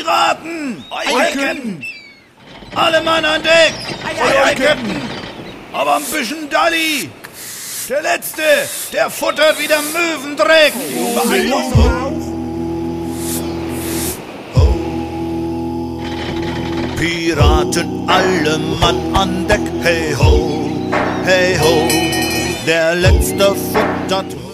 Piraten! Aye, Captain! Alle Mann an Deck! Aye, Captain! Aber ein bisschen Dalli! Der Letzte, der futtert wieder Möwendreck! Piraten, alle Mann an Deck! Hey ho, der Letzte futtert